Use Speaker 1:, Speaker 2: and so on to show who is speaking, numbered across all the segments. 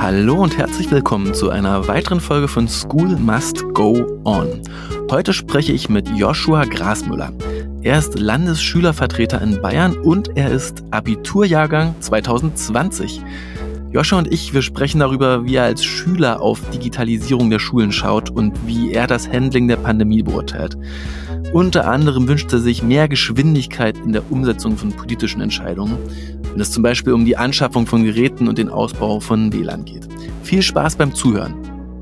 Speaker 1: Hallo und herzlich willkommen zu einer weiteren Folge von School Must Go On. Heute spreche ich mit Joshua Grasmüller. Er ist Landesschülervertreter in Bayern und er ist Abiturjahrgang 2020. Joshua und ich, wir sprechen darüber, wie er als Schüler auf Digitalisierung der Schulen schaut und wie er das Handling der Pandemie beurteilt. Unter anderem wünscht er sich mehr Geschwindigkeit in der Umsetzung von politischen Entscheidungen, wenn es zum Beispiel um die Anschaffung von Geräten und den Ausbau von WLAN geht. Viel Spaß beim Zuhören.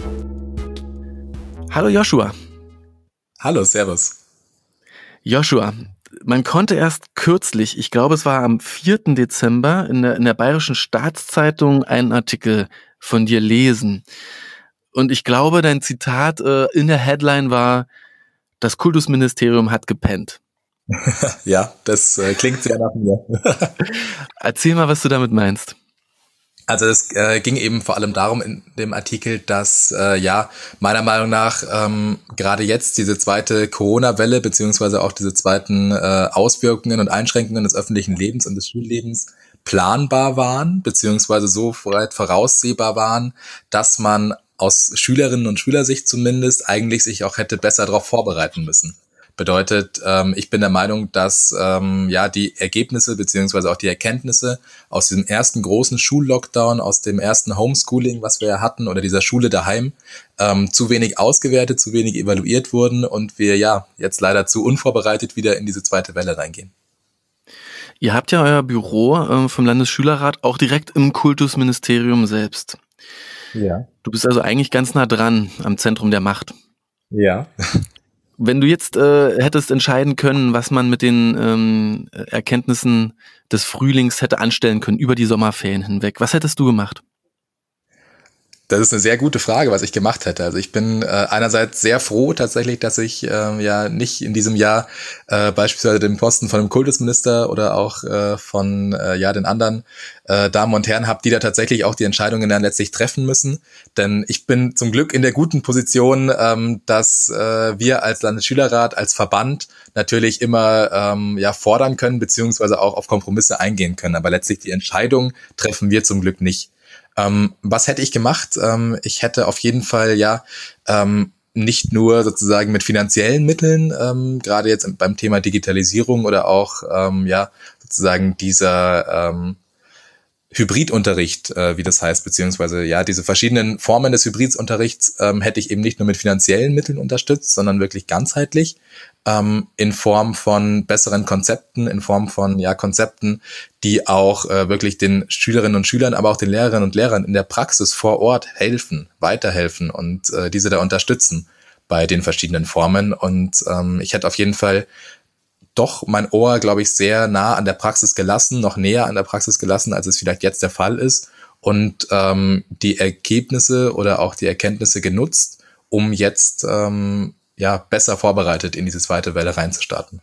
Speaker 1: Hallo Joshua.
Speaker 2: Hallo, servus.
Speaker 1: Joshua, man konnte erst kürzlich, ich glaube es war am 4. Dezember, in der Bayerischen Staatszeitung einen Artikel von dir lesen. Und ich glaube, dein Zitat in der Headline war: Das Kultusministerium hat gepennt.
Speaker 2: Ja, das klingt sehr nach mir.
Speaker 1: Erzähl mal, was du damit meinst.
Speaker 2: Also es ging eben vor allem darum in dem Artikel, dass meiner Meinung nach gerade jetzt diese zweite Corona-Welle beziehungsweise auch diese zweiten Auswirkungen und Einschränkungen des öffentlichen Lebens und des Schullebens planbar waren, beziehungsweise so weit voraussehbar waren, dass man aus Schülerinnen und Schülersicht zumindest eigentlich sich auch hätte besser darauf vorbereiten müssen. Bedeutet, ich bin der Meinung, dass die Ergebnisse beziehungsweise auch die Erkenntnisse aus diesem ersten großen Schullockdown, aus dem ersten Homeschooling, was wir ja hatten, oder dieser Schule daheim, zu wenig ausgewertet, zu wenig evaluiert wurden und wir jetzt leider zu unvorbereitet wieder in diese zweite Welle reingehen.
Speaker 1: Ihr habt ja euer Büro vom Landesschülerrat auch direkt im Kultusministerium selbst.
Speaker 2: Ja.
Speaker 1: Du bist also eigentlich ganz nah dran am Zentrum der Macht.
Speaker 2: Ja.
Speaker 1: Wenn du jetzt hättest entscheiden können, was man mit den Erkenntnissen des Frühlings hätte anstellen können über die Sommerferien hinweg, was hättest du gemacht?
Speaker 2: Das ist eine sehr gute Frage, was ich gemacht hätte. Also ich bin einerseits sehr froh tatsächlich, dass ich nicht in diesem Jahr beispielsweise den Posten von dem Kultusminister oder auch von den anderen Damen und Herren habe, die da tatsächlich auch die Entscheidungen dann letztlich treffen müssen. Denn ich bin zum Glück in der guten Position, dass wir als Landesschülerrat, als Verband natürlich immer fordern können, beziehungsweise auch auf Kompromisse eingehen können. Aber letztlich die Entscheidung treffen wir zum Glück nicht. Was hätte ich gemacht? Ich hätte auf jeden Fall nicht nur sozusagen mit finanziellen Mitteln, gerade jetzt beim Thema Digitalisierung oder auch sozusagen dieser Hybridunterricht, wie das heißt, beziehungsweise diese verschiedenen Formen des Hybridunterrichts hätte ich eben nicht nur mit finanziellen Mitteln unterstützt, sondern wirklich ganzheitlich in Form von besseren Konzepten, in Form von Konzepten, die auch wirklich den Schülerinnen und Schülern, aber auch den Lehrerinnen und Lehrern in der Praxis vor Ort helfen, weiterhelfen und diese da unterstützen bei den verschiedenen Formen. Und ich hätte auf jeden Fall doch mein Ohr, glaube ich, sehr nah an der Praxis gelassen, noch näher an der Praxis gelassen, als es vielleicht jetzt der Fall ist, und die Ergebnisse oder auch die Erkenntnisse genutzt, um jetzt besser vorbereitet in diese zweite Welle reinzustarten.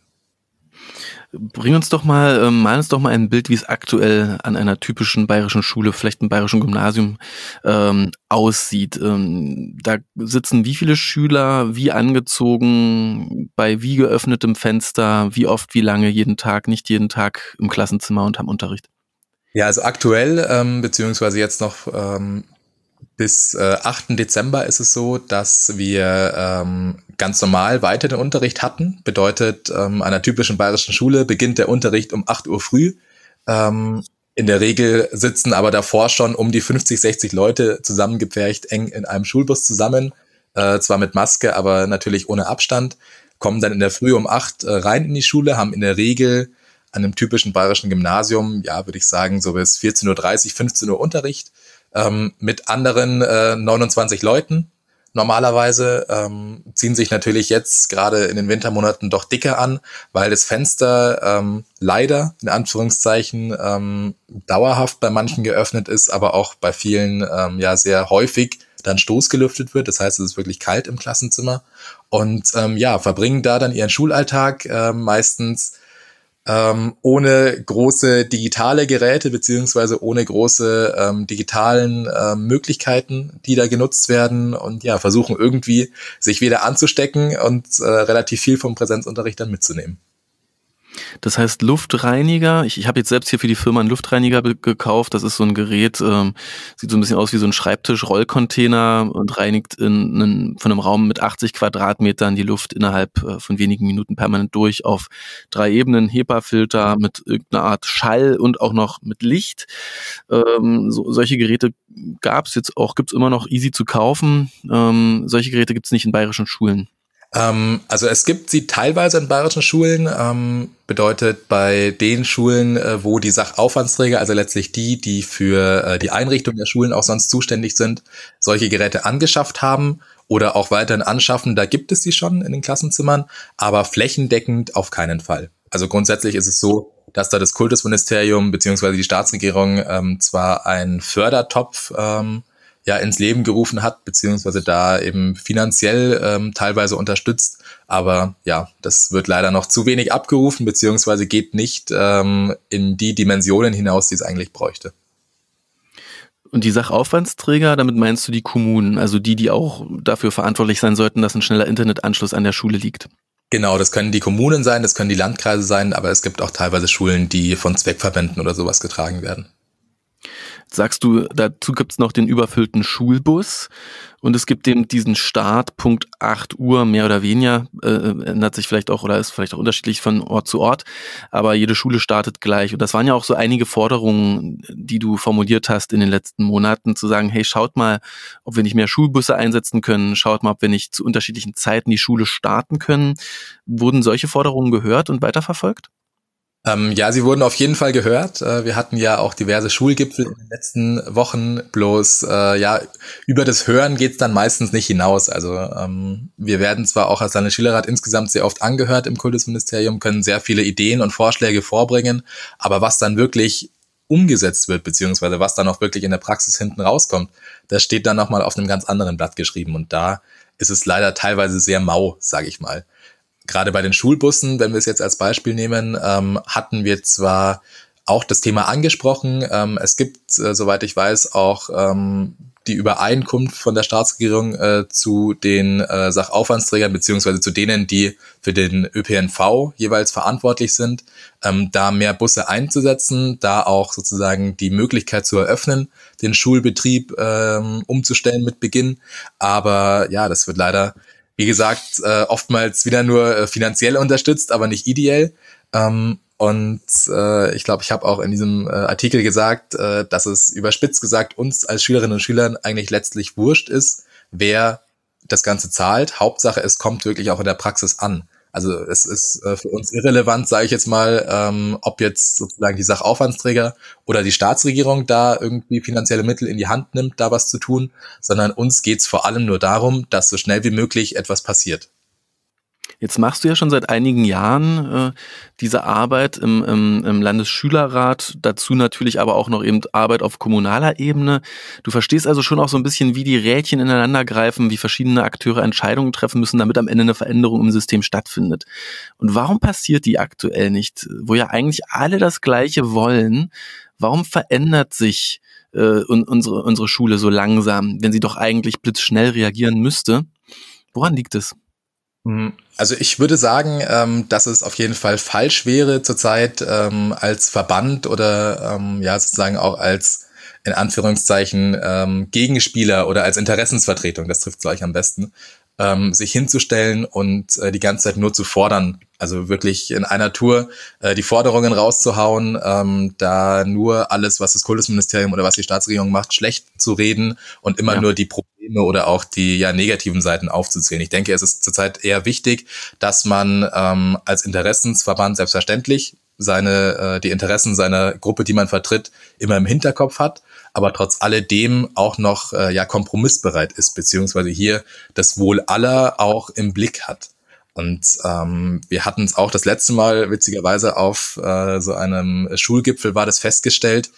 Speaker 1: Mal uns doch mal ein Bild, wie es aktuell an einer typischen bayerischen Schule, vielleicht einem bayerischen Gymnasium aussieht. Da sitzen wie viele Schüler, wie angezogen, bei wie geöffnetem Fenster, wie oft, wie lange, jeden Tag, nicht jeden Tag im Klassenzimmer und am Unterricht?
Speaker 2: Ja, also aktuell, beziehungsweise jetzt noch bis 8. Dezember ist es so, dass wir ganz normal weiter den Unterricht hatten. Bedeutet, an einer typischen bayerischen Schule beginnt der Unterricht um 8 Uhr früh. In der Regel sitzen aber davor schon um die 50, 60 Leute zusammengepfercht, eng in einem Schulbus zusammen. Zwar mit Maske, aber natürlich ohne Abstand. Kommen dann in der Früh um 8 rein in die Schule, haben in der Regel an einem typischen bayerischen Gymnasium, würde ich sagen, so bis 14:30 Uhr, 15 Uhr Unterricht. Mit anderen 29 Leuten normalerweise, ziehen sich natürlich jetzt gerade in den Wintermonaten doch dicker an, weil das Fenster leider in Anführungszeichen dauerhaft bei manchen geöffnet ist, aber auch bei vielen sehr häufig dann stoßgelüftet wird. Das heißt, es ist wirklich kalt im Klassenzimmer und verbringen da dann ihren Schulalltag meistens ohne große digitale Geräte beziehungsweise ohne große digitalen Möglichkeiten, die da genutzt werden und versuchen irgendwie sich wieder anzustecken und relativ viel vom Präsenzunterricht dann mitzunehmen.
Speaker 1: Das heißt Luftreiniger, ich habe jetzt selbst hier für die Firma einen Luftreiniger gekauft, das ist so ein Gerät, sieht so ein bisschen aus wie so ein Schreibtisch-Rollcontainer und reinigt von einem Raum mit 80 Quadratmetern die Luft innerhalb von wenigen Minuten permanent durch auf 3 Ebenen, HEPA-Filter mit irgendeiner Art Schall und auch noch mit Licht. Solche Geräte gibt's immer noch easy zu kaufen. Solche Geräte gibt's nicht in bayerischen Schulen.
Speaker 2: Also es gibt sie teilweise in bayerischen Schulen, bedeutet bei den Schulen, wo die Sachaufwandsträger, also letztlich die für die Einrichtung der Schulen auch sonst zuständig sind, solche Geräte angeschafft haben oder auch weiterhin anschaffen, da gibt es die schon in den Klassenzimmern, aber flächendeckend auf keinen Fall. Also grundsätzlich ist es so, dass da das Kultusministerium beziehungsweise die Staatsregierung zwar einen Fördertopf ins Leben gerufen hat, beziehungsweise da eben finanziell teilweise unterstützt. Aber ja, das wird leider noch zu wenig abgerufen, beziehungsweise geht nicht in die Dimensionen hinaus, die es eigentlich bräuchte.
Speaker 1: Und die Sachaufwandsträger, damit meinst du die Kommunen, also die auch dafür verantwortlich sein sollten, dass ein schneller Internetanschluss an der Schule liegt?
Speaker 2: Genau, das können die Kommunen sein, das können die Landkreise sein, aber es gibt auch teilweise Schulen, die von Zweckverbänden oder sowas getragen werden.
Speaker 1: Sagst du, dazu gibt's noch den überfüllten Schulbus und es gibt eben diesen Startpunkt 8 Uhr, mehr oder weniger, ändert sich vielleicht auch oder ist vielleicht auch unterschiedlich von Ort zu Ort, aber jede Schule startet gleich. Und das waren ja auch so einige Forderungen, die du formuliert hast in den letzten Monaten, zu sagen, hey, schaut mal, ob wir nicht mehr Schulbusse einsetzen können, schaut mal, ob wir nicht zu unterschiedlichen Zeiten die Schule starten können. Wurden solche Forderungen gehört und weiterverfolgt?
Speaker 2: Ja, sie wurden auf jeden Fall gehört. Wir hatten ja auch diverse Schulgipfel in den letzten Wochen. Bloß, über das Hören geht's dann meistens nicht hinaus. Also wir werden zwar auch als Landesschülerrat insgesamt sehr oft angehört im Kultusministerium, können sehr viele Ideen und Vorschläge vorbringen, aber was dann wirklich umgesetzt wird, beziehungsweise was dann auch wirklich in der Praxis hinten rauskommt, das steht dann nochmal auf einem ganz anderen Blatt geschrieben. Und da ist es leider teilweise sehr mau, sage ich mal. Gerade bei den Schulbussen, wenn wir es jetzt als Beispiel nehmen, hatten wir zwar auch das Thema angesprochen. Es gibt, soweit ich weiß, auch die Übereinkunft von der Staatsregierung zu den Sachaufwandsträgern beziehungsweise zu denen, die für den ÖPNV jeweils verantwortlich sind, da mehr Busse einzusetzen, da auch sozusagen die Möglichkeit zu eröffnen, den Schulbetrieb umzustellen mit Beginn. Aber ja, das wird leider, wie gesagt, oftmals wieder nur finanziell unterstützt, aber nicht ideell. Ich glaube, ich habe auch in diesem Artikel gesagt, dass es überspitzt gesagt uns als Schülerinnen und Schülern eigentlich letztlich wurscht ist, wer das Ganze zahlt. Hauptsache, es kommt wirklich auch in der Praxis an. Also es ist für uns irrelevant, sage ich jetzt mal, ob jetzt sozusagen die Sachaufwandsträger oder die Staatsregierung da irgendwie finanzielle Mittel in die Hand nimmt, da was zu tun, sondern uns geht's vor allem nur darum, dass so schnell wie möglich etwas passiert.
Speaker 1: Jetzt machst du ja schon seit einigen Jahren diese Arbeit im Landesschülerrat, dazu natürlich aber auch noch eben Arbeit auf kommunaler Ebene. Du verstehst also schon auch so ein bisschen, wie die Rädchen ineinander greifen, wie verschiedene Akteure Entscheidungen treffen müssen, damit am Ende eine Veränderung im System stattfindet. Und warum passiert die aktuell nicht? Wo ja eigentlich alle das Gleiche wollen, warum verändert sich unsere Schule so langsam, wenn sie doch eigentlich blitzschnell reagieren müsste? Woran liegt es?
Speaker 2: Also ich würde sagen, dass es auf jeden Fall falsch wäre, zurzeit als Verband oder sozusagen auch als in Anführungszeichen Gegenspieler oder als Interessensvertretung, das trifft es gleich am besten, sich hinzustellen und die ganze Zeit nur zu fordern. Also wirklich in einer Tour die Forderungen rauszuhauen, da nur alles, was das Kultusministerium oder was die Staatsregierung macht, schlecht zu reden und immer nur die Probleme oder auch die negativen Seiten aufzuzählen. Ich denke, es ist zurzeit eher wichtig, dass man als Interessensverband selbstverständlich die Interessen seiner Gruppe, die man vertritt, immer im Hinterkopf hat, aber trotz alledem auch noch kompromissbereit ist, beziehungsweise hier das Wohl aller auch im Blick hat. Und wir hatten es auch das letzte Mal witzigerweise auf so einem Schulgipfel war das festgestellt,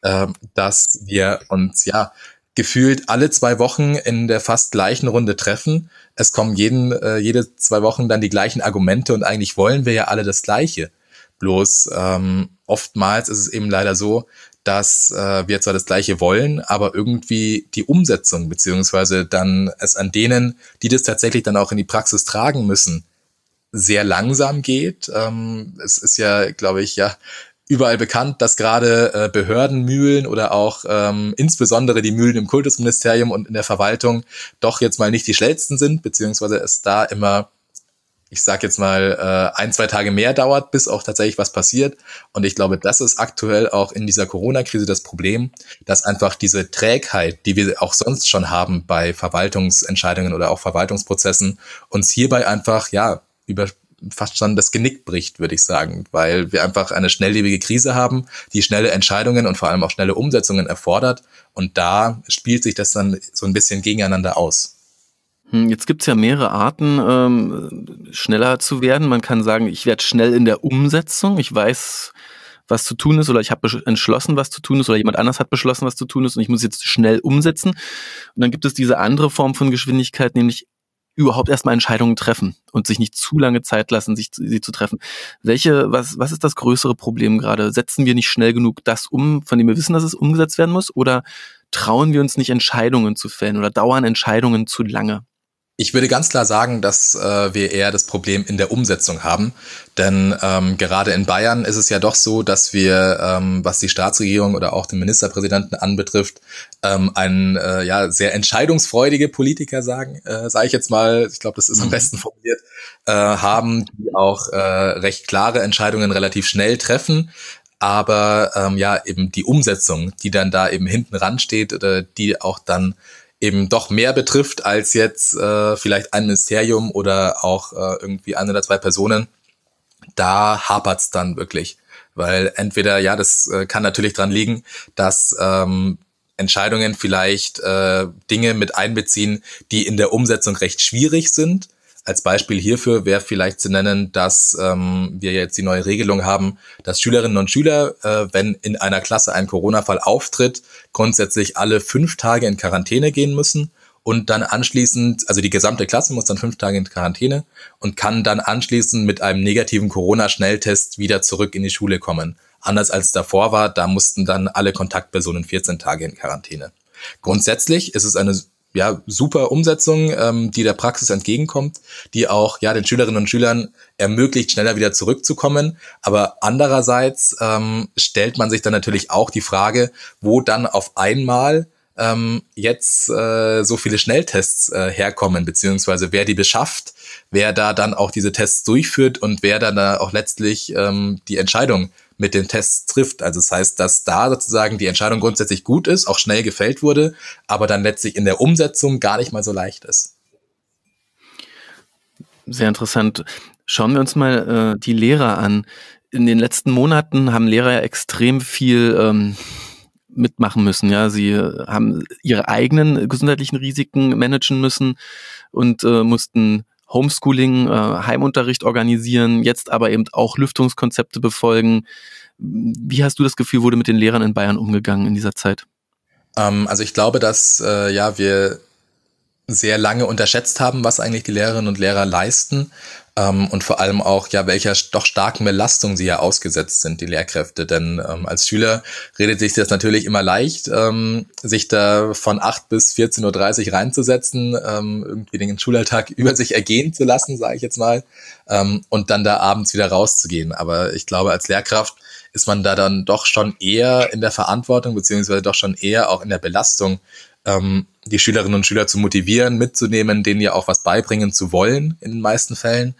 Speaker 2: dass wir uns gefühlt alle 2 Wochen in der fast gleichen Runde treffen. Es kommen jede 2 Wochen dann die gleichen Argumente und eigentlich wollen wir ja alle das Gleiche. Bloß oftmals ist es eben leider so, dass wir zwar das Gleiche wollen, aber irgendwie die Umsetzung beziehungsweise dann es an denen, die das tatsächlich dann auch in die Praxis tragen müssen, sehr langsam geht. Es ist ja, glaube ich, ja überall bekannt, dass gerade Behördenmühlen oder auch insbesondere die Mühlen im Kultusministerium und in der Verwaltung doch jetzt mal nicht die schnellsten sind, beziehungsweise es da immer, ich sag jetzt mal, 1-2 Tage mehr dauert, bis auch tatsächlich was passiert. Und ich glaube, das ist aktuell auch in dieser Corona-Krise das Problem, dass einfach diese Trägheit, die wir auch sonst schon haben bei Verwaltungsentscheidungen oder auch Verwaltungsprozessen, uns hierbei einfach, ja, über fast schon das Genick bricht, würde ich sagen, weil wir einfach eine schnelllebige Krise haben, die schnelle Entscheidungen und vor allem auch schnelle Umsetzungen erfordert. Und da spielt sich das dann so ein bisschen gegeneinander aus.
Speaker 1: Jetzt gibt's ja mehrere Arten, schneller zu werden. Man kann sagen, ich werde schnell in der Umsetzung. Ich weiß, was zu tun ist, oder ich habe entschlossen, was zu tun ist, oder jemand anders hat beschlossen, was zu tun ist, und ich muss jetzt schnell umsetzen. Und dann gibt es diese andere Form von Geschwindigkeit, nämlich überhaupt erstmal Entscheidungen treffen und sich nicht zu lange Zeit lassen, sie zu treffen. Was ist das größere Problem gerade? Setzen wir nicht schnell genug das um, von dem wir wissen, dass es umgesetzt werden muss, oder trauen wir uns nicht, Entscheidungen zu fällen, oder dauern Entscheidungen zu lange?
Speaker 2: Ich würde ganz klar sagen, dass wir eher das Problem in der Umsetzung haben. Denn gerade in Bayern ist es ja doch so, dass wir, was die Staatsregierung oder auch den Ministerpräsidenten anbetrifft, sehr entscheidungsfreudige Politiker sage ich jetzt mal, ich glaube, das ist am besten formuliert, haben, die auch recht klare Entscheidungen relativ schnell treffen. Aber eben die Umsetzung, die dann da eben hinten ran steht, oder die auch dann eben doch mehr betrifft als jetzt vielleicht ein Ministerium oder auch irgendwie 1 oder 2 Personen, da hapert's dann wirklich. Weil entweder, das kann natürlich dran liegen, dass Entscheidungen vielleicht Dinge mit einbeziehen, die in der Umsetzung recht schwierig sind. Als Beispiel hierfür wäre vielleicht zu nennen, dass wir jetzt die neue Regelung haben, dass Schülerinnen und Schüler, wenn in einer Klasse ein Corona-Fall auftritt, grundsätzlich alle 5 Tage in Quarantäne gehen müssen und dann anschließend, also die gesamte Klasse muss dann 5 Tage in Quarantäne und kann dann anschließend mit einem negativen Corona-Schnelltest wieder zurück in die Schule kommen. Anders als davor war, da mussten dann alle Kontaktpersonen 14 Tage in Quarantäne. Grundsätzlich ist es eine super Umsetzung, die der Praxis entgegenkommt, die auch den Schülerinnen und Schülern ermöglicht, schneller wieder zurückzukommen. Aber andererseits stellt man sich dann natürlich auch die Frage, wo dann auf einmal jetzt so viele Schnelltests herkommen, beziehungsweise wer die beschafft, wer da dann auch diese Tests durchführt und wer dann da auch letztlich die Entscheidung mit den Tests trifft. Also das heißt, dass da sozusagen die Entscheidung grundsätzlich gut ist, auch schnell gefällt wurde, aber dann letztlich in der Umsetzung gar nicht mal so leicht ist.
Speaker 1: Sehr interessant. Schauen wir uns mal die Lehrer an. In den letzten Monaten haben Lehrer ja extrem viel mitmachen müssen. Ja, sie haben ihre eigenen gesundheitlichen Risiken managen müssen und mussten Homeschooling, Heimunterricht organisieren, jetzt aber eben auch Lüftungskonzepte befolgen. Wie hast du das Gefühl, wurde mit den Lehrern in Bayern umgegangen in dieser Zeit?
Speaker 2: Also ich glaube, dass wir sehr lange unterschätzt haben, was eigentlich die Lehrerinnen und Lehrer leisten und vor allem auch, welcher doch starken Belastung sie ja ausgesetzt sind, die Lehrkräfte. Denn als Schüler redet sich das natürlich immer leicht, sich da von 8 bis 14.30 Uhr reinzusetzen, irgendwie den Schulalltag über sich ergehen zu lassen, sage ich jetzt mal, und dann da abends wieder rauszugehen. Aber ich glaube, als Lehrkraft ist man da dann doch schon eher in der Verantwortung, beziehungsweise doch schon eher auch in der Belastung, die Schülerinnen und Schüler zu motivieren, mitzunehmen, denen ja auch was beibringen zu wollen in den meisten Fällen.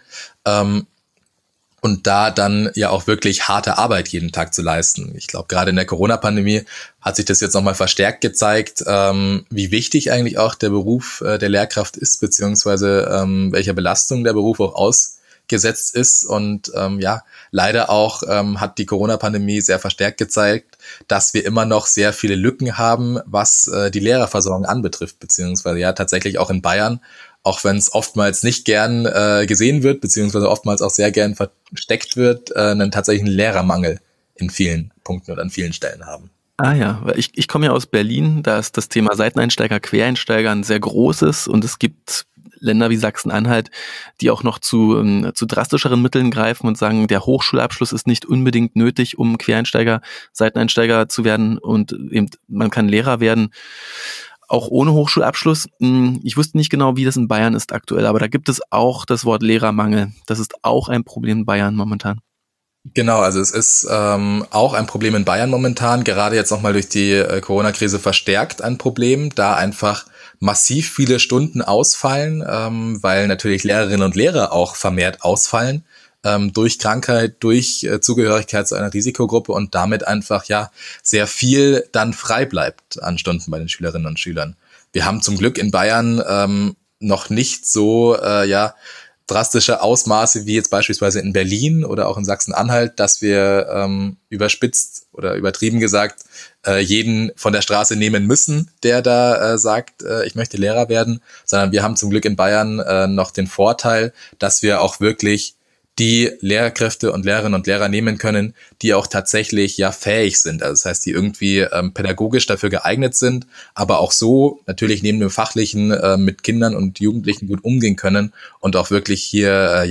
Speaker 2: Und da dann ja auch wirklich harte Arbeit jeden Tag zu leisten. Ich glaube, gerade in der Corona-Pandemie hat sich das jetzt nochmal verstärkt gezeigt, wie wichtig eigentlich auch der Beruf der Lehrkraft ist, beziehungsweise welcher Belastung der Beruf auch ausgesetzt ist. Und leider auch hat die Corona-Pandemie sehr verstärkt gezeigt, dass wir immer noch sehr viele Lücken haben, was die Lehrerversorgung anbetrifft, beziehungsweise tatsächlich auch in Bayern, auch wenn es oftmals nicht gern gesehen wird, beziehungsweise oftmals auch sehr gern versteckt wird, einen tatsächlichen Lehrermangel in vielen Punkten oder an vielen Stellen haben.
Speaker 1: Ah ja, ich komme ja aus Berlin, da ist das Thema Seiteneinsteiger, Quereinsteiger ein sehr großes, und es gibt Länder wie Sachsen-Anhalt, die auch noch zu drastischeren Mitteln greifen und sagen, der Hochschulabschluss ist nicht unbedingt nötig, um Quereinsteiger, Seiteneinsteiger zu werden, und eben man kann Lehrer werden, auch ohne Hochschulabschluss. Ich wusste nicht genau, wie das in Bayern ist aktuell, aber da gibt es auch das Wort Lehrermangel. Das ist auch ein Problem in Bayern momentan.
Speaker 2: Genau, also es ist auch ein Problem in Bayern momentan, gerade jetzt nochmal durch die Corona-Krise verstärkt ein Problem, da einfach massiv viele Stunden ausfallen, weil natürlich Lehrerinnen und Lehrer auch vermehrt ausfallen, durch Krankheit, durch Zugehörigkeit zu einer Risikogruppe und damit einfach ja sehr viel dann frei bleibt an Stunden bei den Schülerinnen und Schülern. Wir haben zum Glück in Bayern noch nicht so drastische Ausmaße wie jetzt beispielsweise in Berlin oder auch in Sachsen-Anhalt, dass wir überspitzt oder übertrieben gesagt jeden von der Straße nehmen müssen, der da sagt, ich möchte Lehrer werden, sondern wir haben zum Glück in Bayern noch den Vorteil, dass wir auch wirklich die Lehrkräfte und Lehrerinnen und Lehrer nehmen können, die auch tatsächlich ja fähig sind. Also das heißt, die irgendwie pädagogisch dafür geeignet sind, aber auch so natürlich neben dem Fachlichen mit Kindern und Jugendlichen gut umgehen können und auch wirklich hier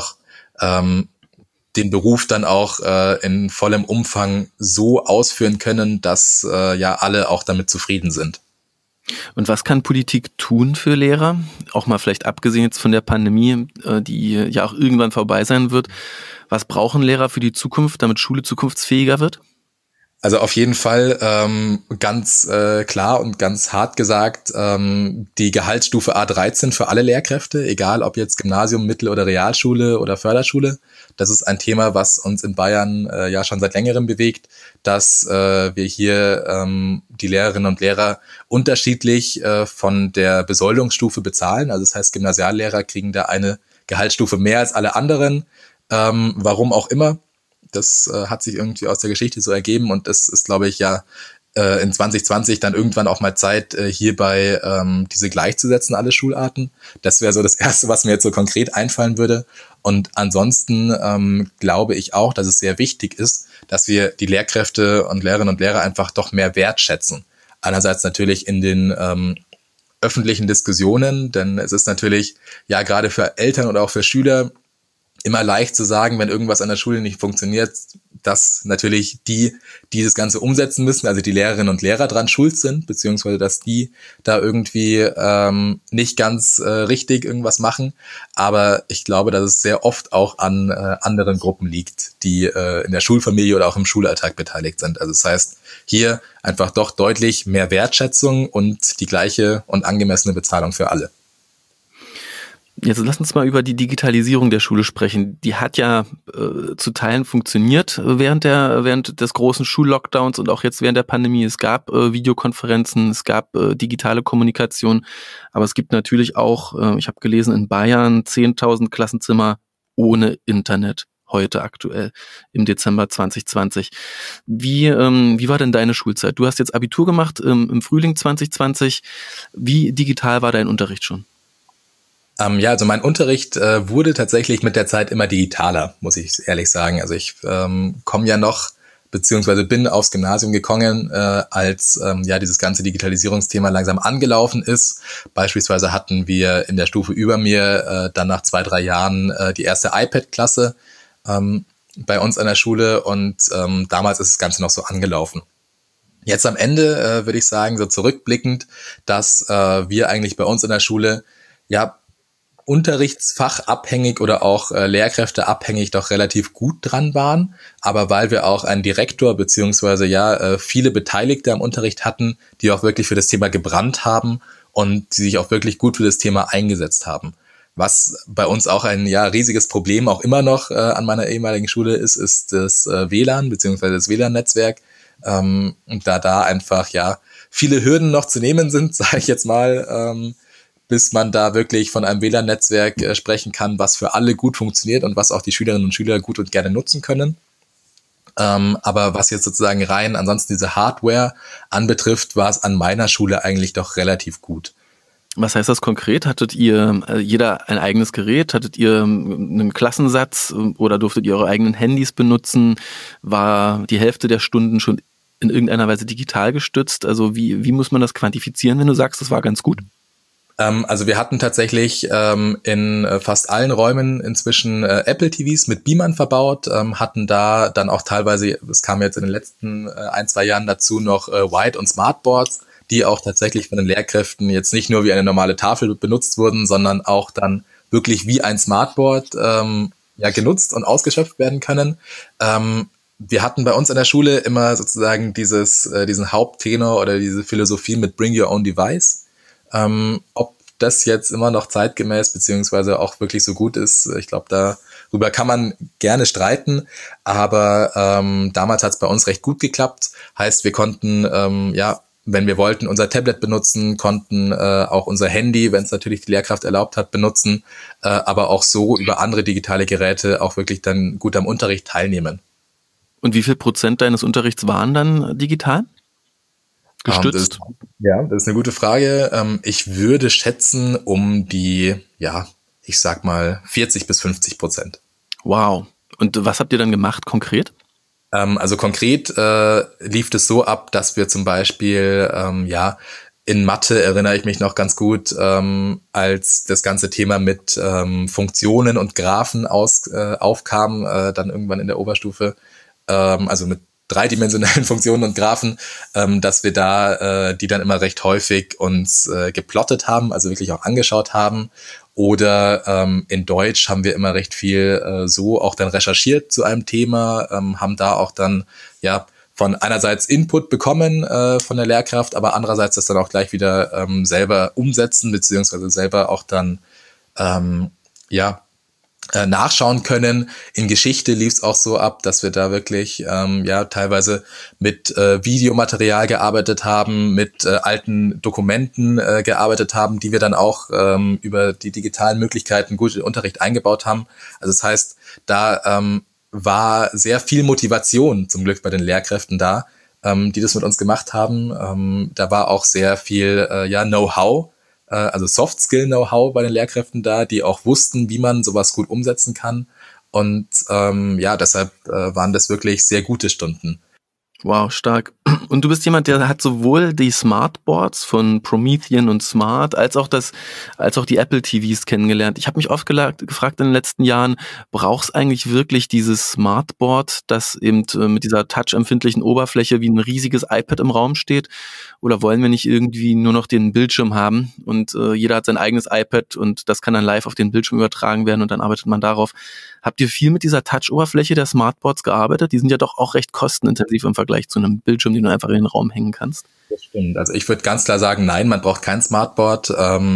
Speaker 2: den Beruf dann auch in vollem Umfang so ausführen können, dass alle auch damit zufrieden sind.
Speaker 1: Und was kann Politik tun für Lehrer? Auch mal vielleicht abgesehen jetzt von der Pandemie, die ja auch irgendwann vorbei sein wird. Was brauchen Lehrer für die Zukunft, damit Schule zukunftsfähiger wird?
Speaker 2: Also auf jeden Fall ganz klar und ganz hart gesagt, die Gehaltsstufe A13 für alle Lehrkräfte, egal ob jetzt Gymnasium, Mittel- oder Realschule oder Förderschule. Das ist ein Thema, was uns in Bayern ja schon seit längerem bewegt, dass wir hier die Lehrerinnen und Lehrer unterschiedlich von der Besoldungsstufe bezahlen. Also das heißt, Gymnasiallehrer kriegen da eine Gehaltsstufe mehr als alle anderen, warum auch immer. Das hat sich irgendwie aus der Geschichte so ergeben und das ist, glaube ich, in 2020 dann irgendwann auch mal Zeit, hierbei diese gleichzusetzen, alle Schularten. Das wäre so das Erste, was mir jetzt so konkret einfallen würde. Und ansonsten glaube ich auch, dass es sehr wichtig ist, dass wir die Lehrkräfte und Lehrerinnen und Lehrer einfach doch mehr wertschätzen. Einerseits natürlich in den öffentlichen Diskussionen, denn es ist natürlich ja gerade für Eltern oder auch für Schüler immer leicht zu sagen, wenn irgendwas an der Schule nicht funktioniert, dass natürlich die das Ganze umsetzen müssen, also die Lehrerinnen und Lehrer dran schuld sind, beziehungsweise dass die da irgendwie nicht ganz richtig irgendwas machen. Aber ich glaube, dass es sehr oft auch an anderen Gruppen liegt, die in der Schulfamilie oder auch im Schulalltag beteiligt sind. Also das heißt, hier einfach doch deutlich mehr Wertschätzung und die gleiche und angemessene Bezahlung für alle.
Speaker 1: Jetzt lass uns mal über die Digitalisierung der Schule sprechen. Die hat ja zu Teilen funktioniert während des großen Schullockdowns und auch jetzt während der Pandemie. Es gab Videokonferenzen, es gab digitale Kommunikation, aber es gibt natürlich auch, ich habe gelesen, in Bayern 10.000 Klassenzimmer ohne Internet. Heute aktuell im Dezember 2020. Wie war denn deine Schulzeit? Du hast jetzt Abitur gemacht im Frühling 2020. Wie digital war dein Unterricht schon?
Speaker 2: Also mein Unterricht wurde tatsächlich mit der Zeit immer digitaler, muss ich ehrlich sagen. Also ich komme ja noch, beziehungsweise bin aufs Gymnasium gekommen, als dieses ganze Digitalisierungsthema langsam angelaufen ist. Beispielsweise hatten wir in der Stufe über mir dann nach 2-3 Jahren die erste iPad-Klasse bei uns an der Schule und damals ist das Ganze noch so angelaufen. Jetzt am Ende würde ich sagen, so zurückblickend, dass wir eigentlich bei uns in der Schule unterrichtsfachabhängig oder auch lehrkräfteabhängig doch relativ gut dran waren, aber weil wir auch einen Direktor beziehungsweise viele Beteiligte am Unterricht hatten, die auch wirklich für das Thema gebrannt haben und die sich auch wirklich gut für das Thema eingesetzt haben. Was bei uns auch ein riesiges Problem auch immer noch an meiner ehemaligen Schule ist das WLAN beziehungsweise das WLAN-Netzwerk. Und da einfach viele Hürden noch zu nehmen sind, sage ich jetzt mal, bis man da wirklich von einem WLAN-Netzwerk sprechen kann, was für alle gut funktioniert und was auch die Schülerinnen und Schüler gut und gerne nutzen können. Aber was jetzt sozusagen rein ansonsten diese Hardware anbetrifft, war es an meiner Schule eigentlich doch relativ gut.
Speaker 1: Was heißt das konkret? Hattet ihr jeder ein eigenes Gerät? Hattet ihr einen Klassensatz oder durftet ihr eure eigenen Handys benutzen? War die Hälfte der Stunden schon in irgendeiner Weise digital gestützt? Also wie muss man das quantifizieren, wenn du sagst, das war ganz gut?
Speaker 2: Also wir hatten tatsächlich in fast allen Räumen inzwischen Apple TVs mit Beamern verbaut, hatten da dann auch teilweise, es kam jetzt in den letzten 1-2 Jahren dazu noch White- und Smartboards. die auch tatsächlich von den Lehrkräften jetzt nicht nur wie eine normale Tafel benutzt wurden, sondern auch dann wirklich wie ein Smartboard genutzt und ausgeschöpft werden können. Wir hatten bei uns an der Schule immer sozusagen diesen Haupttenor oder diese Philosophie mit Bring Your Own Device. Ob das jetzt immer noch zeitgemäß beziehungsweise auch wirklich so gut ist, ich glaube, darüber kann man gerne streiten, aber damals hat es bei uns recht gut geklappt. Heißt, wir konnten, wenn wir wollten, unser Tablet benutzen, konnten auch unser Handy, wenn es natürlich die Lehrkraft erlaubt hat, benutzen, aber auch so über andere digitale Geräte auch wirklich dann gut am Unterricht teilnehmen.
Speaker 1: Und wie viel Prozent deines Unterrichts waren dann digital? Gestützt?
Speaker 2: Das ist eine gute Frage. Ich würde schätzen um die, ich sag mal 40-50%.
Speaker 1: Wow. Und was habt ihr dann gemacht konkret?
Speaker 2: Also konkret lief es so ab, dass wir zum Beispiel, in Mathe erinnere ich mich noch ganz gut, als das ganze Thema mit Funktionen und Graphen aufkam, dann irgendwann in der Oberstufe, also mit dreidimensionalen Funktionen und Graphen, dass wir da die dann immer recht häufig uns geplottet haben, also wirklich auch angeschaut haben. Oder in Deutsch haben wir immer recht viel so auch dann recherchiert zu einem Thema, haben da auch dann von einerseits Input bekommen von der Lehrkraft, aber andererseits das dann auch gleich wieder selber umsetzen, beziehungsweise selber auch dann nachschauen können. In Geschichte lief es auch so ab, dass wir da wirklich teilweise mit Videomaterial gearbeitet haben, mit alten Dokumenten gearbeitet haben, die wir dann auch über die digitalen Möglichkeiten gut in den Unterricht eingebaut haben. Also das heißt, da war sehr viel Motivation zum Glück bei den Lehrkräften da, die das mit uns gemacht haben. Da war auch sehr viel Know-how, also Soft-Skill-Know-how bei den Lehrkräften da, die auch wussten, wie man sowas gut umsetzen kann. Und deshalb waren das wirklich sehr gute Stunden.
Speaker 1: Wow, stark. Und du bist jemand, der hat sowohl die Smartboards von Promethean und Smart als auch die Apple TVs kennengelernt. Ich habe mich oft gefragt in den letzten Jahren, brauchst eigentlich wirklich dieses Smartboard, das eben mit dieser touchempfindlichen Oberfläche wie ein riesiges iPad im Raum steht? Oder wollen wir nicht irgendwie nur noch den Bildschirm haben und jeder hat sein eigenes iPad und das kann dann live auf den Bildschirm übertragen werden und dann arbeitet man darauf? Habt ihr viel mit dieser Touch-Oberfläche der Smartboards gearbeitet? Die sind ja doch auch recht kostenintensiv im Vergleich zu einem Bildschirm, den du einfach in den Raum hängen kannst.
Speaker 2: Das stimmt. Also ich würde ganz klar sagen, nein, man braucht kein Smartboard,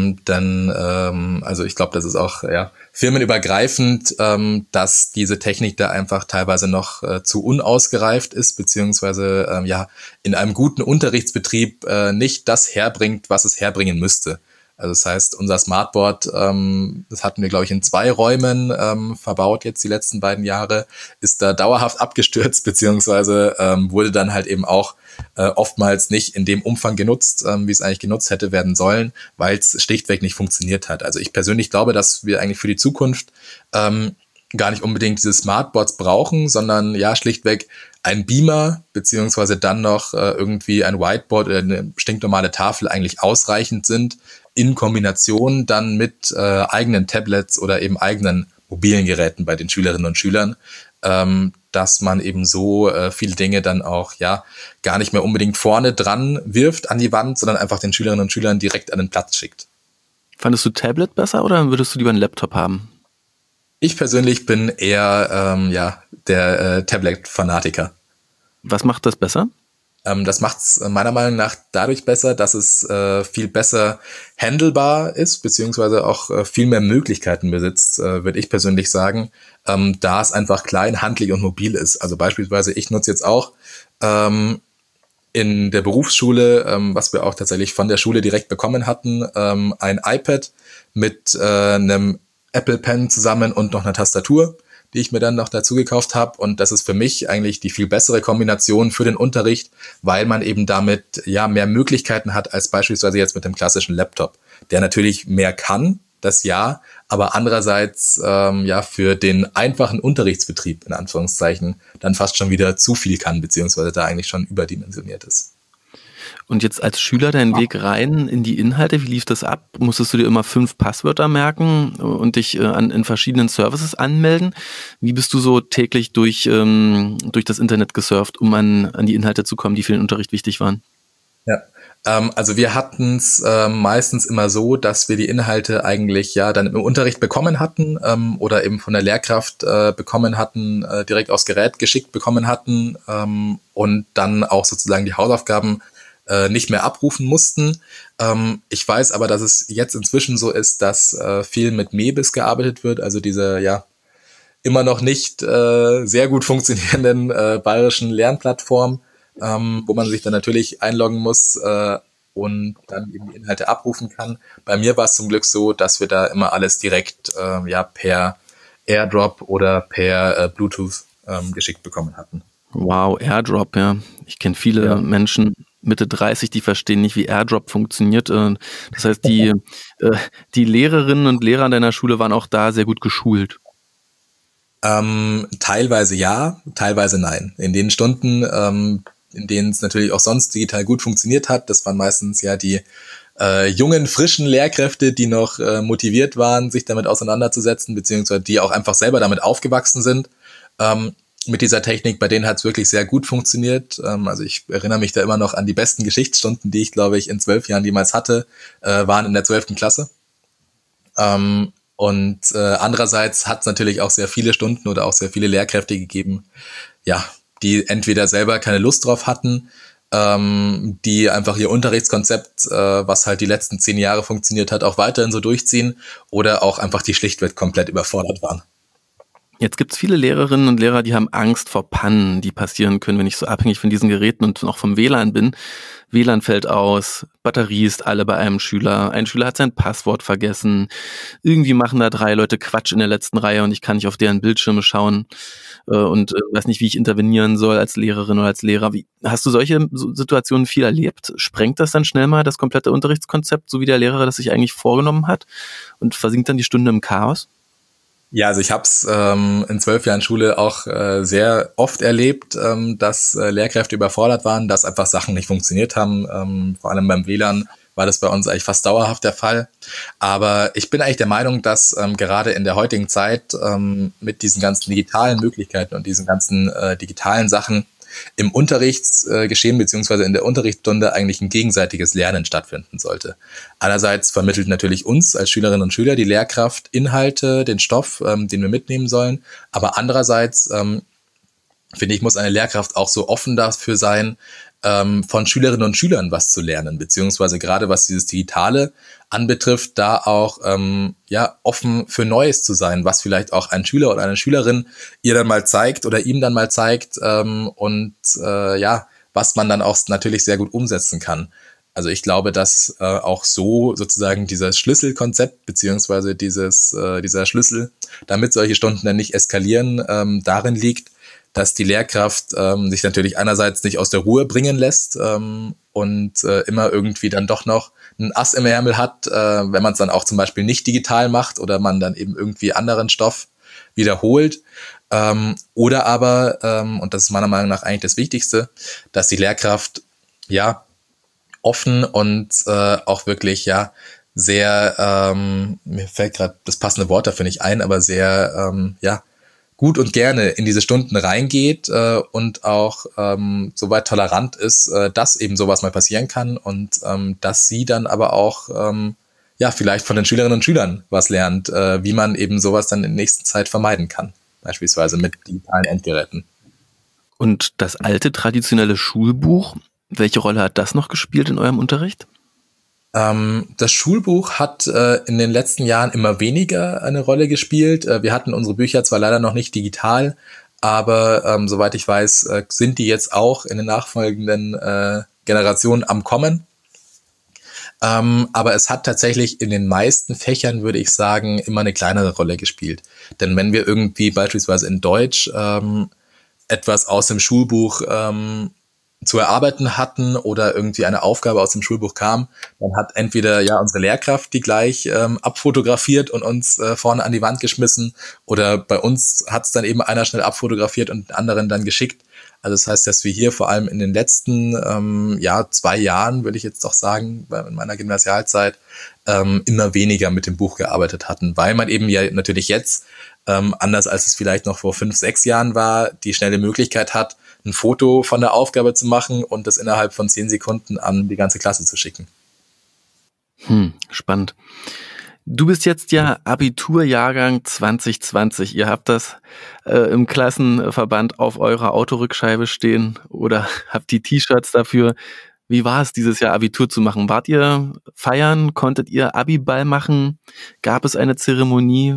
Speaker 2: denn ich glaube, das ist auch firmenübergreifend, dass diese Technik da einfach teilweise noch zu unausgereift ist, beziehungsweise in einem guten Unterrichtsbetrieb nicht das herbringt, was es herbringen müsste. Also das heißt, unser Smartboard, das hatten wir, glaube ich, in 2 Räumen verbaut jetzt die letzten beiden Jahre, ist da dauerhaft abgestürzt, beziehungsweise wurde dann halt eben auch oftmals nicht in dem Umfang genutzt, wie es eigentlich genutzt hätte werden sollen, weil es schlichtweg nicht funktioniert hat. Also ich persönlich glaube, dass wir eigentlich für die Zukunft gar nicht unbedingt diese Smartboards brauchen, sondern schlichtweg ein Beamer, beziehungsweise dann noch irgendwie ein Whiteboard oder eine stinknormale Tafel eigentlich ausreichend sind, in Kombination dann mit eigenen Tablets oder eben eigenen mobilen Geräten bei den Schülerinnen und Schülern, dass man eben so viele Dinge dann auch gar nicht mehr unbedingt vorne dran wirft an die Wand, sondern einfach den Schülerinnen und Schülern direkt an den Platz schickt.
Speaker 1: Fandest du Tablet besser oder würdest du lieber einen Laptop haben?
Speaker 2: Ich persönlich bin eher der Tablet-Fanatiker.
Speaker 1: Was macht das besser?
Speaker 2: Das macht es meiner Meinung nach dadurch besser, dass es viel besser handelbar ist, beziehungsweise auch viel mehr Möglichkeiten besitzt, würde ich persönlich sagen, da es einfach klein, handlich und mobil ist. Also beispielsweise, ich nutze jetzt auch in der Berufsschule, was wir auch tatsächlich von der Schule direkt bekommen hatten, ein iPad mit einem Apple Pen zusammen und noch einer Tastatur, die ich mir dann noch dazu gekauft habe. Und das ist für mich eigentlich die viel bessere Kombination für den Unterricht, weil man eben damit mehr Möglichkeiten hat als beispielsweise jetzt mit dem klassischen Laptop, der natürlich mehr kann, das aber andererseits für den einfachen Unterrichtsbetrieb in Anführungszeichen dann fast schon wieder zu viel kann, beziehungsweise da eigentlich schon überdimensioniert ist.
Speaker 1: Und jetzt als Schüler deinen Weg rein in die Inhalte, wie lief das ab? Musstest du dir immer 5 Passwörter merken und dich in verschiedenen Services anmelden? Wie bist du so täglich durch das Internet gesurft, um an die Inhalte zu kommen, die für den Unterricht wichtig waren?
Speaker 2: Ja, Also wir hatten es meistens immer so, dass wir die Inhalte eigentlich ja dann im Unterricht bekommen hatten oder eben von der Lehrkraft bekommen hatten, direkt aufs Gerät geschickt bekommen hatten und dann auch sozusagen die Hausaufgaben nicht mehr abrufen mussten. Ich weiß aber, dass es jetzt inzwischen so ist, dass viel mit MEBIS gearbeitet wird, also diese ja immer noch nicht sehr gut funktionierenden bayerischen Lernplattform, wo man sich dann natürlich einloggen muss und dann eben die Inhalte abrufen kann. Bei mir war es zum Glück so, dass wir da immer alles direkt ja per AirDrop oder per Bluetooth geschickt bekommen hatten.
Speaker 1: Wow, AirDrop, ja. Ich kenne viele Menschen Mitte 30, die verstehen nicht, wie AirDrop funktioniert. Das heißt, die Lehrerinnen und Lehrer an deiner Schule waren auch da sehr gut geschult.
Speaker 2: Teilweise ja, teilweise nein. In den Stunden, in denen es natürlich auch sonst digital gut funktioniert hat, das waren meistens ja die jungen, frischen Lehrkräfte, die noch motiviert waren, sich damit auseinanderzusetzen, beziehungsweise die auch einfach selber damit aufgewachsen sind. Mit dieser Technik, bei denen hat es wirklich sehr gut funktioniert. Also ich erinnere mich da immer noch an die besten Geschichtsstunden, die ich, glaube ich, in 12 Jahren jemals hatte, waren in der 12. Klasse. Und andererseits hat es natürlich auch sehr viele Stunden oder auch sehr viele Lehrkräfte gegeben, ja, die entweder selber keine Lust drauf hatten, die einfach ihr Unterrichtskonzept, was halt die letzten 10 Jahre funktioniert hat, auch weiterhin so durchziehen oder auch einfach die schlichtweg komplett überfordert waren.
Speaker 1: Jetzt gibt es viele Lehrerinnen und Lehrer, die haben Angst vor Pannen, die passieren können, wenn ich so abhängig von diesen Geräten und noch vom WLAN bin. WLAN fällt aus, Batterie ist alle bei einem Schüler, ein Schüler hat sein Passwort vergessen, irgendwie machen da 3 Leute Quatsch in der letzten Reihe und ich kann nicht auf deren Bildschirme schauen und weiß nicht, wie ich intervenieren soll als Lehrerin oder als Lehrer. Hast du solche Situationen viel erlebt? Sprengt das dann schnell mal das komplette Unterrichtskonzept, so wie der Lehrer das sich eigentlich vorgenommen hat und versinkt dann die Stunde im Chaos?
Speaker 2: Ja, also ich habe es in 12 Jahren Schule auch sehr oft erlebt, dass Lehrkräfte überfordert waren, dass einfach Sachen nicht funktioniert haben. Vor allem beim WLAN war das bei uns eigentlich fast dauerhaft der Fall. Aber ich bin eigentlich der Meinung, dass gerade in der heutigen Zeit mit diesen ganzen digitalen Möglichkeiten und diesen ganzen digitalen Sachen im Unterrichtsgeschehen beziehungsweise in der Unterrichtsstunde eigentlich ein gegenseitiges Lernen stattfinden sollte. Einerseits vermittelt natürlich uns als Schülerinnen und Schüler die Lehrkraft Inhalte, den Stoff, den wir mitnehmen sollen, aber andererseits finde ich, muss eine Lehrkraft auch so offen dafür sein, von Schülerinnen und Schülern was zu lernen, beziehungsweise gerade was dieses Digitale anbetrifft, da auch ja offen für Neues zu sein, was vielleicht auch ein Schüler oder eine Schülerin ihr dann mal zeigt oder ihm dann mal zeigt und ja, was man dann auch natürlich sehr gut umsetzen kann. Also ich glaube, dass auch so sozusagen dieses Schlüsselkonzept beziehungsweise dieser Schlüssel, damit solche Stunden dann nicht eskalieren, darin liegt, dass die Lehrkraft sich natürlich einerseits nicht aus der Ruhe bringen lässt und immer irgendwie dann doch noch ein Ass im Ärmel hat, wenn man es dann auch zum Beispiel nicht digital macht oder man dann eben irgendwie anderen Stoff wiederholt. Oder aber, und das ist meiner Meinung nach eigentlich das Wichtigste, dass die Lehrkraft ja offen und auch wirklich ja sehr, mir fällt gerade das passende Wort dafür nicht ein, aber sehr ja gut und gerne in diese Stunden reingeht und auch soweit tolerant ist, dass eben sowas mal passieren kann und dass sie dann aber auch ja vielleicht von den Schülerinnen und Schülern was lernt, wie man eben sowas dann in der nächsten Zeit vermeiden kann, beispielsweise mit digitalen Endgeräten.
Speaker 1: Und das alte traditionelle Schulbuch, welche Rolle hat das noch gespielt in eurem Unterricht?
Speaker 2: Das Schulbuch hat in den letzten Jahren immer weniger eine Rolle gespielt. Wir hatten unsere Bücher zwar leider noch nicht digital, aber soweit ich weiß, sind die jetzt auch in den nachfolgenden Generationen am Kommen. Aber es hat tatsächlich in den meisten Fächern, würde ich sagen, immer eine kleinere Rolle gespielt. Denn wenn wir irgendwie beispielsweise in Deutsch etwas aus dem Schulbuch zu erarbeiten hatten oder irgendwie eine Aufgabe aus dem Schulbuch kam, dann hat entweder ja unsere Lehrkraft die gleich abfotografiert und uns vorne an die Wand geschmissen oder bei uns hat es dann eben einer schnell abfotografiert und den anderen dann geschickt. Also das heißt, dass wir hier vor allem in den letzten 2 Jahren, würde ich jetzt doch sagen, in meiner Gymnasialzeit, immer weniger mit dem Buch gearbeitet hatten, weil man eben ja natürlich jetzt, anders als es vielleicht noch vor 5, 6 Jahren war, die schnelle Möglichkeit hat, ein Foto von der Aufgabe zu machen und das innerhalb von 10 Sekunden an die ganze Klasse zu schicken.
Speaker 1: Spannend. Du bist jetzt ja Abiturjahrgang 2020. Ihr habt das im Klassenverband auf eurer Autorückscheibe stehen oder habt die T-Shirts dafür. Wie war es, dieses Jahr Abitur zu machen? Wart ihr feiern? Konntet ihr Abiball machen? Gab es eine Zeremonie?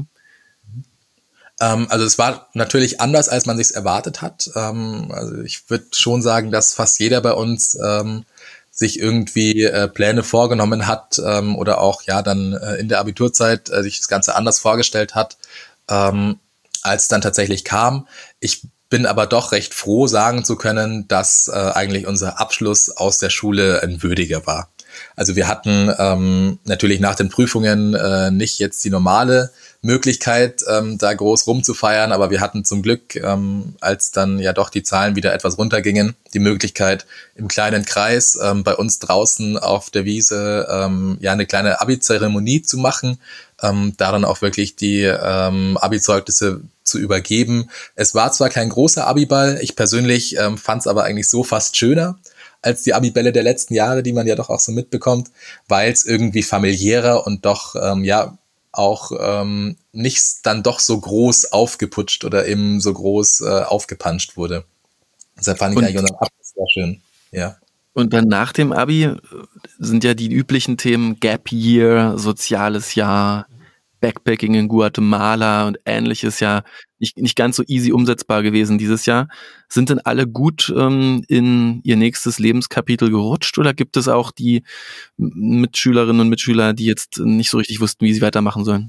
Speaker 2: Also es war natürlich anders, als man sich erwartet hat. Also ich würde schon sagen, dass fast jeder bei uns sich irgendwie Pläne vorgenommen hat oder auch ja dann in der Abiturzeit sich das Ganze anders vorgestellt hat, als es dann tatsächlich kam. Ich bin aber doch recht froh, sagen zu können, dass eigentlich unser Abschluss aus der Schule ein würdiger war. Also wir hatten natürlich nach den Prüfungen nicht jetzt die normale Möglichkeit, da groß rumzufeiern, aber wir hatten zum Glück, als dann ja doch die Zahlen wieder etwas runtergingen, die Möglichkeit, im kleinen Kreis bei uns draußen auf der Wiese ja eine kleine Abi-Zeremonie zu machen, daran auch wirklich die Abi-Zeugnisse zu übergeben. Es war zwar kein großer Abiball, ich persönlich fand es aber eigentlich so fast schöner als die Abibälle der letzten Jahre, die man ja doch auch so mitbekommt, weil es irgendwie familiärer und doch ja auch nicht dann doch so groß aufgeputscht oder eben so groß aufgepanscht wurde. Deshalb fand ich eigentlich unseren Abschluss sehr schön. Ja.
Speaker 1: Und dann nach dem Abi sind ja die üblichen Themen Gap Year, soziales Jahr, Backpacking in Guatemala und ähnliches ja nicht ganz so easy umsetzbar gewesen dieses Jahr. Sind denn alle gut in ihr nächstes Lebenskapitel gerutscht oder gibt es auch die Mitschülerinnen und Mitschüler, die jetzt nicht so richtig wussten, wie sie weitermachen sollen?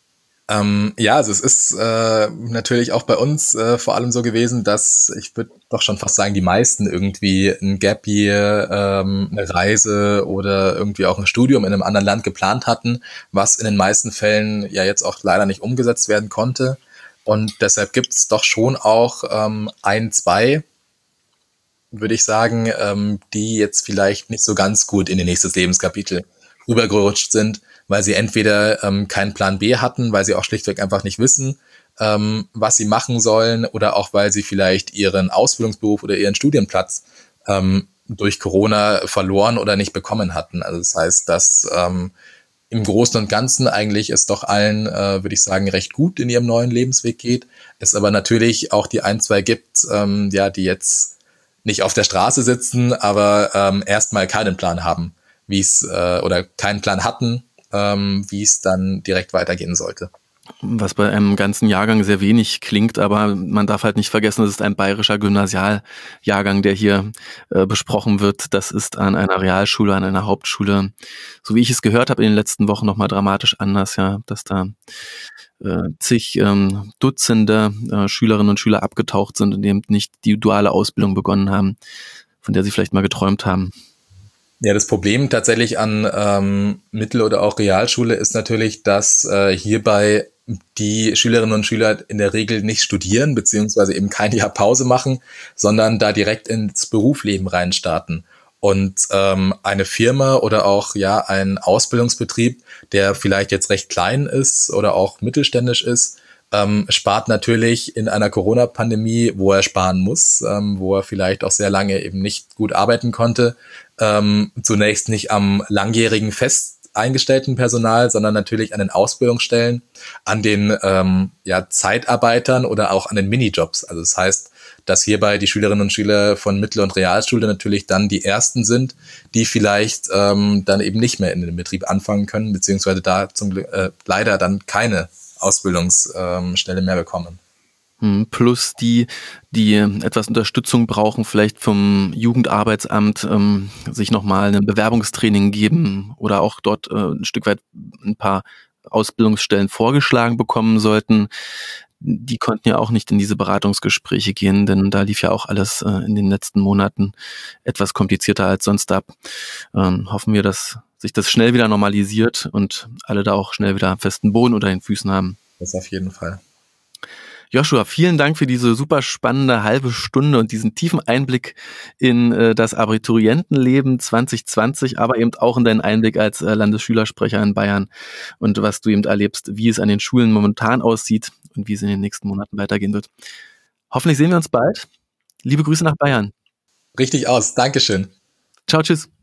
Speaker 2: Ja, also es ist natürlich auch bei uns vor allem so gewesen, dass ich würde doch schon fast sagen, die meisten irgendwie ein Gap Year, eine Reise oder irgendwie auch ein Studium in einem anderen Land geplant hatten, was in den meisten Fällen ja jetzt auch leider nicht umgesetzt werden konnte. Und deshalb gibt es doch schon auch ein, zwei, würde ich sagen, die jetzt vielleicht nicht so ganz gut in ihr nächstes Lebenskapitel rübergerutscht sind, weil sie entweder keinen Plan B hatten, weil sie auch schlichtweg einfach nicht wissen, was sie machen sollen, oder auch weil sie vielleicht ihren Ausbildungsberuf oder ihren Studienplatz durch Corona verloren oder nicht bekommen hatten. Also das heißt, dass im Großen und Ganzen eigentlich es doch allen, würde ich sagen, recht gut in ihrem neuen Lebensweg geht. Es aber natürlich auch die ein, zwei gibt, ja, die jetzt nicht auf der Straße sitzen, aber erstmal keinen Plan haben, wie es oder keinen Plan hatten, wie es dann direkt weitergehen sollte.
Speaker 1: Was bei einem ganzen Jahrgang sehr wenig klingt, aber man darf halt nicht vergessen, es ist ein bayerischer Gymnasialjahrgang, der hier besprochen wird. Das ist an einer Realschule, an einer Hauptschule, so wie ich es gehört habe in den letzten Wochen, nochmal dramatisch anders, ja, dass da zig Dutzende Schülerinnen und Schüler abgetaucht sind und eben nicht die duale Ausbildung begonnen haben, von der sie vielleicht mal geträumt haben.
Speaker 2: Ja, das Problem tatsächlich an Mittel- oder auch Realschule ist natürlich, dass hierbei die Schülerinnen und Schüler in der Regel nicht studieren, beziehungsweise eben kein Jahr Pause machen, sondern da direkt ins Berufsleben reinstarten. Und eine Firma oder auch ja ein Ausbildungsbetrieb, der vielleicht jetzt recht klein ist oder auch mittelständisch ist, spart natürlich in einer Corona-Pandemie, wo er sparen muss, wo er vielleicht auch sehr lange eben nicht gut arbeiten konnte, zunächst nicht am langjährigen fest eingestellten Personal, sondern natürlich an den Ausbildungsstellen, an den ja, Zeitarbeitern oder auch an den Minijobs. Also das heißt, dass hierbei die Schülerinnen und Schüler von Mittel- und Realschule natürlich dann die ersten sind, die vielleicht dann eben nicht mehr in den Betrieb anfangen können, beziehungsweise da zum Glück leider dann keine Ausbildungsstelle mehr bekommen.
Speaker 1: Plus die etwas Unterstützung brauchen, vielleicht vom Jugendarbeitsamt sich nochmal ein Bewerbungstraining geben oder auch dort ein Stück weit ein paar Ausbildungsstellen vorgeschlagen bekommen sollten. Die konnten ja auch nicht in diese Beratungsgespräche gehen, denn da lief ja auch alles in den letzten Monaten etwas komplizierter als sonst ab. Hoffen wir, dass sich das schnell wieder normalisiert und alle da auch schnell wieder festen Boden unter den Füßen haben.
Speaker 2: Das auf jeden Fall.
Speaker 1: Joshua, vielen Dank für diese super spannende halbe Stunde und diesen tiefen Einblick in das Abiturientenleben 2020, aber eben auch in deinen Einblick als Landesschülersprecher in Bayern und was du eben erlebst, wie es an den Schulen momentan aussieht und wie es in den nächsten Monaten weitergehen wird. Hoffentlich sehen wir uns bald Liebe Grüße nach Bayern.
Speaker 2: Richtig aus. Dankeschön.
Speaker 1: Ciao, tschüss.